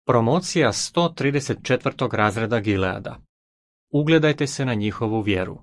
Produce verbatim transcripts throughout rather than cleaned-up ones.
Promocija sto trideset četvrtog razreda Gileada. Ugledajte se na njihovu vjeru.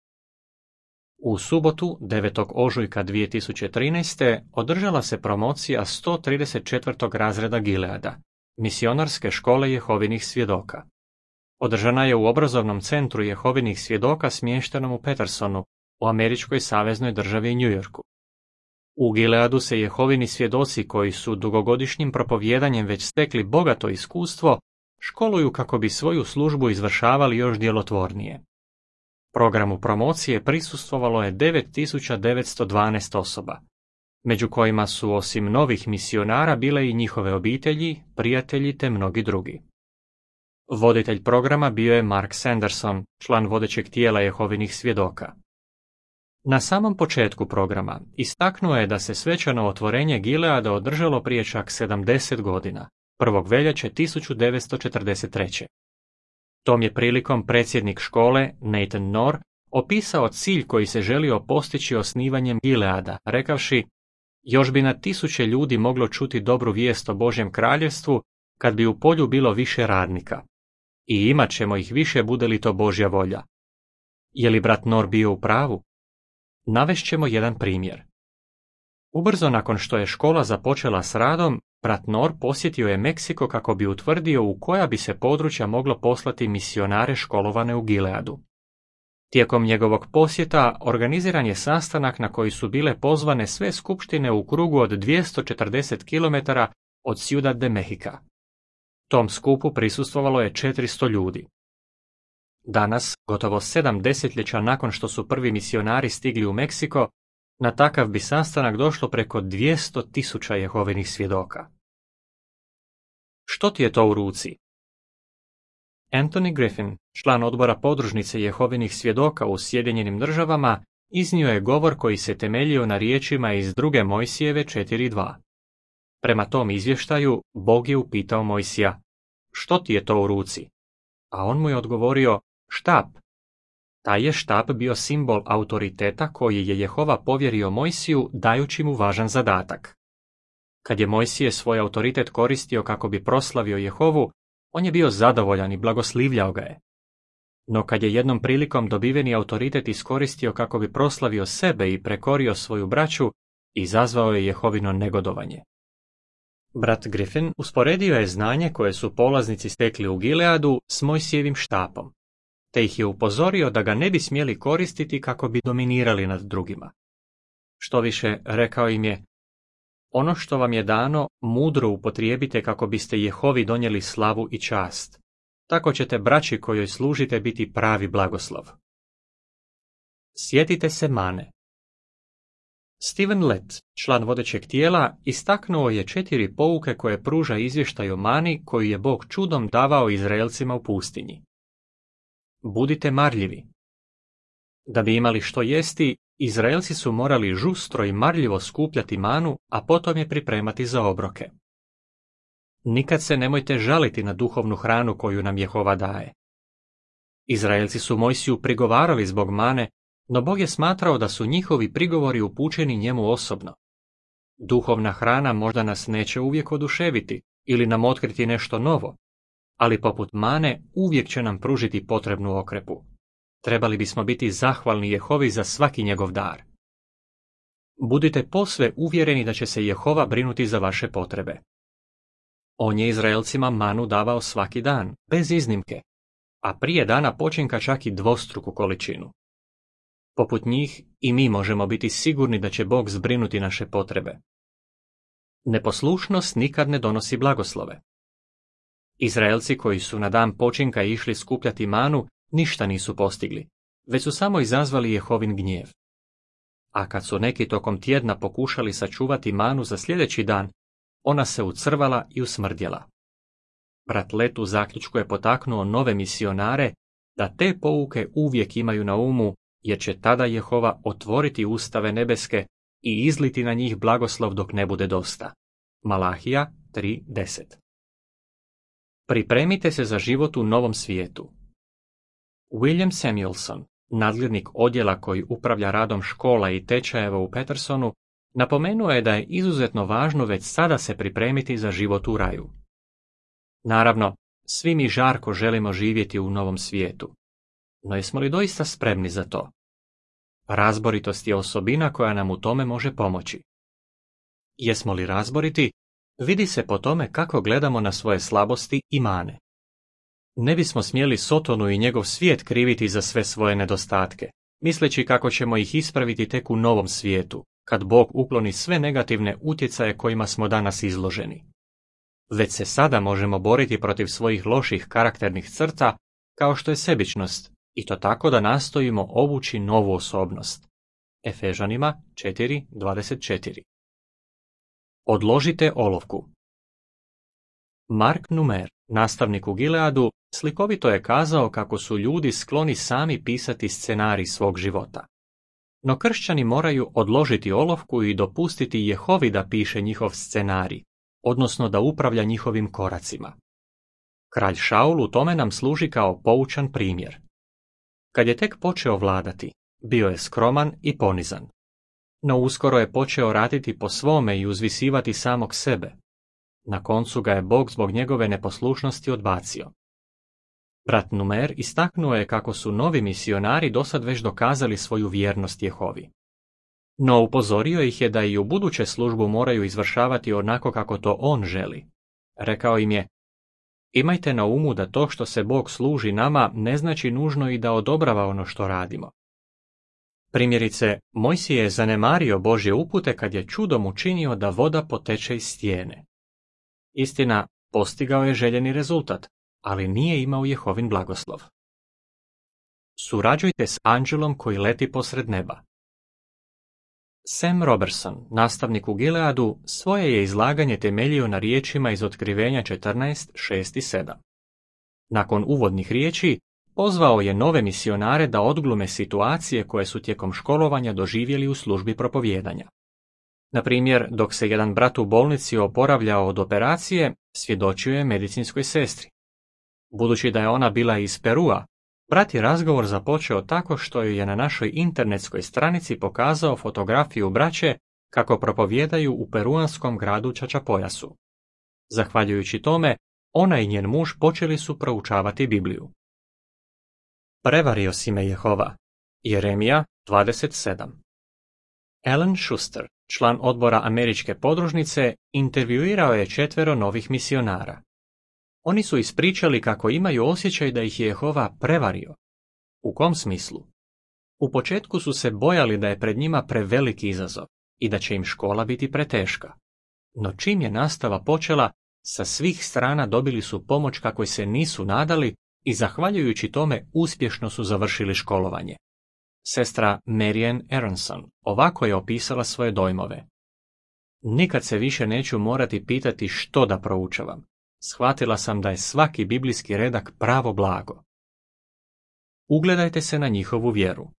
U subotu, devetog ožujka dvije tisuće trinaeste. održala se promocija sto trideset četvrtog razreda Gileada, misionarske škole Jehovinih svjedoka. Održana je u obrazovnom centru Jehovinih svjedoka smještenom u Petersonu, u američkoj saveznoj državi New Yorku. U Gileadu se Jehovini svjedoci koji su dugogodišnjim propovijedanjem već stekli bogato iskustvo, školuju kako bi svoju službu izvršavali još djelotvornije. Programu promocije prisustvovalo je devet tisuća devetsto dvanaest osoba, među kojima su osim novih misionara bile i njihove obitelji, prijatelji te mnogi drugi. Voditelj programa bio je Mark Sanderson, član vodećeg tijela Jehovinih svjedoka. Na samom početku programa istaknuo je da se svečano otvorenje Gileada održalo prije čak sedamdeset godina, prvog veljače tisuću devetsto četrdeset treće. Tom je prilikom predsjednik škole, Nathan Knorr, opisao cilj koji se želio postići osnivanjem Gileada, rekavši: još bi na tisuće ljudi moglo čuti dobru vijest o Božjem kraljevstvu kad bi u polju bilo više radnika. I imat ćemo ih više bude li to Božja volja. Je li brat Knorr bio u pravu? Navešćemo jedan primjer. Ubrzo nakon što je škola započela s radom, brat Knorr posjetio je Meksiko kako bi utvrdio u koja bi se područja moglo poslati misionare školovane u Gileadu. Tijekom njegovog posjeta organiziran je sastanak na koji su bile pozvane sve skupštine u krugu od dvjesto četrdeset kilometara od Ciudad de Mexica. Tom skupu prisustvovalo je četiristo ljudi. Danas, gotovo sedam desetljeća nakon što su prvi misionari stigli u Meksiko, na takav bi sastanak došlo preko dvjesto tisuća Jehovinih svjedoka. Što ti je to u ruci? Anthony Griffin, član odbora podružnice Jehovinih svjedoka u Sjedinjenim državama, iznio je govor koji se temeljio na riječima iz druge Mojsijeve četiri dva. Prema tom izvještaju, Bog je upitao Mojsija: što ti je to u ruci? A on mu je odgovorio: štap. Taj je štap bio simbol autoriteta koji je Jehova povjerio Mojsiju dajući mu važan zadatak. Kad je Mojsije svoj autoritet koristio kako bi proslavio Jehovu, on je bio zadovoljan i blagoslivljao ga je. No kad je jednom prilikom dobiveni autoritet iskoristio kako bi proslavio sebe i prekorio svoju braću, izazvao je Jehovino negodovanje. Brat Griffin usporedio je znanje koje su polaznici stekli u Gileadu s Mojsijevim štapom, te ih je upozorio da ga ne bi smjeli koristiti kako bi dominirali nad drugima. Štoviše, rekao im je: ono što vam je dano, mudro upotrijebite kako biste Jehovi donijeli slavu i čast. Tako ćete braći kojoj služite biti pravi blagoslov. Sjetite se mane. Steven Lett, član vodećeg tijela, istaknuo je četiri pouke koje pruža izvještaj o mani koju je Bog čudom davao Izraelcima u pustinji. Budite marljivi. Da bi imali što jesti, Izraelci su morali žustro i marljivo skupljati manu, a potom je pripremati za obroke. Nikad se nemojte žaliti na duhovnu hranu koju nam Jehova daje. Izraelci su Mojsiju prigovarali zbog mane, no Bog je smatrao da su njihovi prigovori upućeni njemu osobno. Duhovna hrana možda nas neće uvijek oduševiti ili nam otkriti nešto novo, ali poput mane uvijek će nam pružiti potrebnu okrepu. Trebali bismo biti zahvalni Jehovi za svaki njegov dar. Budite posve uvjereni da će se Jehova brinuti za vaše potrebe. On je Izraelcima manu davao svaki dan, bez iznimke, a prije dana počinka čak i dvostruku količinu. Poput njih i mi možemo biti sigurni da će Bog zbrinuti naše potrebe. Neposlušnost nikad ne donosi blagoslove. Izraelci koji su na dan počinka išli skupljati manu ništa nisu postigli, već su samo izazvali Jehovin gnjev. A kad su neki tokom tjedna pokušali sačuvati manu za sljedeći dan, ona se ucrvala i usmrdjela. Brat Lett u zaključku je potaknuo nove misionare da te pouke uvijek imaju na umu, jer će tada Jehova otvoriti ustave nebeske i izliti na njih blagoslov dok ne bude dosta. Malahija tri deset. Pripremite se za život u novom svijetu. William Samuelson, nadglednik odjela koji upravlja radom škola i tečajeva u Petersonu, napomenuo je da je izuzetno važno već sada se pripremiti za život u raju. Naravno, svi mi žarko želimo živjeti u novom svijetu. No jesmo li doista spremni za to? Razboritost je osobina koja nam u tome može pomoći. Jesmo li razboriti, vidi se po tome kako gledamo na svoje slabosti i mane. Ne bismo smjeli Sotonu i njegov svijet kriviti za sve svoje nedostatke, misleći kako ćemo ih ispraviti tek u novom svijetu, kad Bog ukloni sve negativne utjecaje kojima smo danas izloženi. Već se sada možemo boriti protiv svojih loših karakternih crta, kao što je sebičnost, i to tako da nastojimo obući novu osobnost. Efežanima četiri dvadeset četiri. Odložite olovku. Mark Numer, nastavnik u Gileadu, slikovito je kazao kako su ljudi skloni sami pisati scenarij svog života. No kršćani moraju odložiti olovku i dopustiti Jehovi da piše njihov scenarij, odnosno da upravlja njihovim koracima. Kralj Šaul u tome nam služi kao poučan primjer. Kad je tek počeo vladati, bio je skroman i ponizan. No uskoro je počeo raditi po svome i uzvisivati samog sebe. Na koncu ga je Bog zbog njegove neposlušnosti odbacio. Brat Numer istaknuo je kako su novi misionari dosad već dokazali svoju vjernost Jehovi. No upozorio ih je da i u buduće službu moraju izvršavati onako kako to on želi. Rekao im je: imajte na umu da to što se Bog služi nama ne znači nužno i da odobrava ono što radimo. Primjerice, Mojsije je zanemario Božje upute kad je čudom učinio da voda poteče iz stijene. Istina, postigao je željeni rezultat, ali nije imao Jehovin blagoslov. Surađujte s anđelom koji leti posred neba. Sam Robertson, nastavnik u Gileadu, svoje je izlaganje temeljio na riječima iz Otkrivenja četrnaest šest i sedam. Nakon uvodnih riječi, pozvao je nove misionare da odglume situacije koje su tijekom školovanja doživjeli u službi propovijedanja. Na primjer, dok se jedan brat u bolnici oporavljao od operacije, svjedočio je medicinskoj sestri. Budući da je ona bila iz Perua, brat je razgovor započeo tako što ju je na našoj internetskoj stranici pokazao fotografiju braće kako propovijedaju u peruanskom gradu Čačapojasu. Zahvaljujući tome, ona i njen muž počeli su proučavati Bibliju. Prevario si me Jehova. Jeremija dvadeset sedam. Alan Schuster, član odbora američke podružnice, intervjuirao je četvero novih misionara. Oni su ispričali kako imaju osjećaj da ih je Jehova prevario. U kom smislu? U početku su se bojali da je pred njima preveliki izazov i da će im škola biti preteška. No čim je nastava počela, sa svih strana dobili su pomoć kakoj se nisu nadali i zahvaljujući tome uspješno su završili školovanje. Sestra Marian Aronson ovako je opisala svoje dojmove. Nikad se više neću morati pitati što da proučavam. Shvatila sam da je svaki biblijski redak pravo blago. Ugledajte se na njihovu vjeru.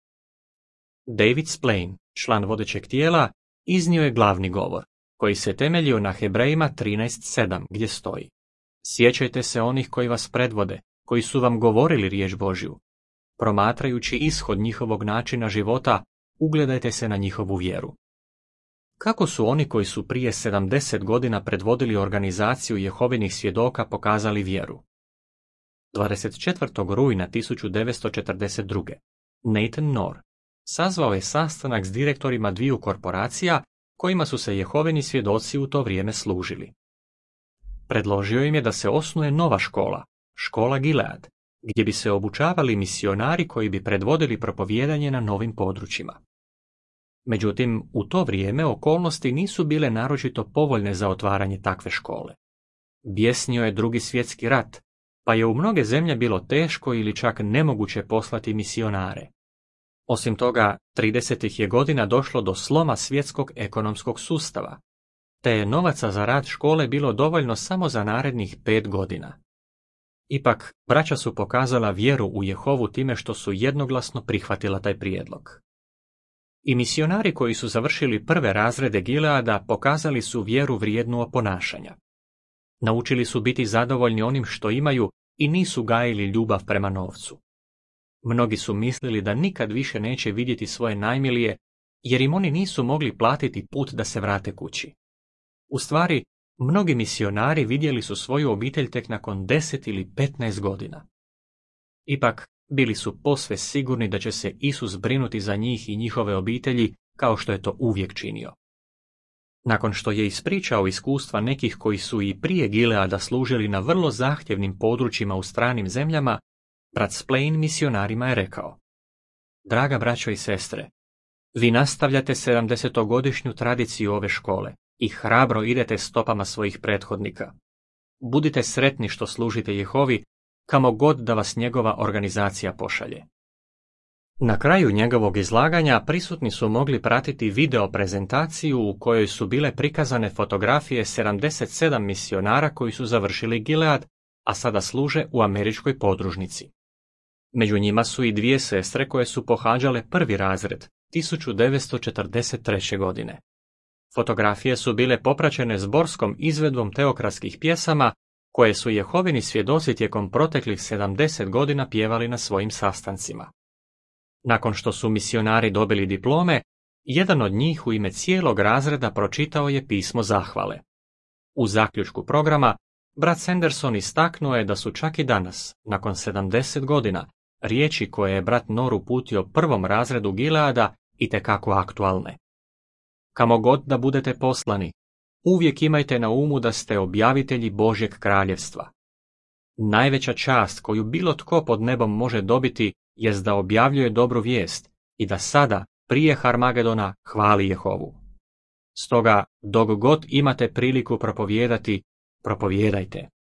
David Splane, član vodećeg tijela, iznio je glavni govor, koji se temeljio na Hebrejima trinaest sedam, gdje stoji: sjećajte se onih koji vas predvode, koji su vam govorili riječ Božju. Promatrajući ishod njihovog načina života, ugledajte se na njihovu vjeru. Kako su oni koji su prije sedamdeset godina predvodili organizaciju Jehovinih svjedoka pokazali vjeru? dvadeset četvrtog rujna tisuću devetsto četrdeset druge. Nathan Knorr sazvao je sastanak s direktorima dviju korporacija kojima su se Jehovini svjedoci u to vrijeme služili. Predložio im je da se osnuje nova škola, škola Gilead, gdje bi se obučavali misionari koji bi predvodili propovijedanje na novim područjima. Međutim, u to vrijeme okolnosti nisu bile naročito povoljne za otvaranje takve škole. Bjesnio je drugi svjetski rat, pa je u mnoge zemlje bilo teško ili čak nemoguće poslati misionare. Osim toga, tridesetih je godina došlo do sloma svjetskog ekonomskog sustava, te je novaca za rad škole bilo dovoljno samo za narednih pet godina. Ipak, braća su pokazala vjeru u Jehovu time što su jednoglasno prihvatila taj prijedlog. I misionari koji su završili prve razrede Gileada pokazali su vjeru vrijednu oponašanja. Naučili su biti zadovoljni onim što imaju i nisu gajili ljubav prema novcu. Mnogi su mislili da nikad više neće vidjeti svoje najmilije, jer im oni nisu mogli platiti put da se vrate kući. U stvari, Mnogi misionari vidjeli su svoju obitelj tek nakon deset ili petnaest godina. Ipak, bili su posve sigurni da će se Isus brinuti za njih i njihove obitelji kao što je to uvijek činio. Nakon što je ispričao iskustva nekih koji su i prije Gileada služili na vrlo zahtjevnim područjima u stranim zemljama, brat Splain misionarima je rekao: Draga braćo i sestre, vi nastavljate sedamdesetogodišnju tradiciju ove škole i hrabro idete stopama svojih prethodnika. Budite sretni što služite Jehovi, kamo god da vas njegova organizacija pošalje. Na kraju njegovog izlaganja prisutni su mogli pratiti video prezentaciju u kojoj su bile prikazane fotografije sedamdeset sedam misionara koji su završili Gilead, a sada služe u američkoj podružnici. Među njima su i dvije sestre koje su pohađale prvi razred tisuću devetsto četrdeset treće. godine. Fotografije su bile popraćene zborskom izvedbom teokratskih pjesama koje su Jehovini svjedoci tijekom proteklih sedamdeset godina pjevali na svojim sastancima. Nakon što su misionari dobili diplome, jedan od njih u ime cijelog razreda pročitao je pismo zahvale. U zaključku programa, brat Sanderson istaknuo je da su čak i danas, nakon sedamdeset godina, riječi koje je brat Nor uputio prvom razredu Gileada itekako aktualne. Kamo god da budete poslani, uvijek imajte na umu da ste objavitelji Božjeg kraljevstva. Najveća čast koju bilo tko pod nebom može dobiti jest da objavljuje dobru vijest i da sada, prije Harmagedona, hvali Jehovu. Stoga, dok god imate priliku propovijedati, propovijedajte.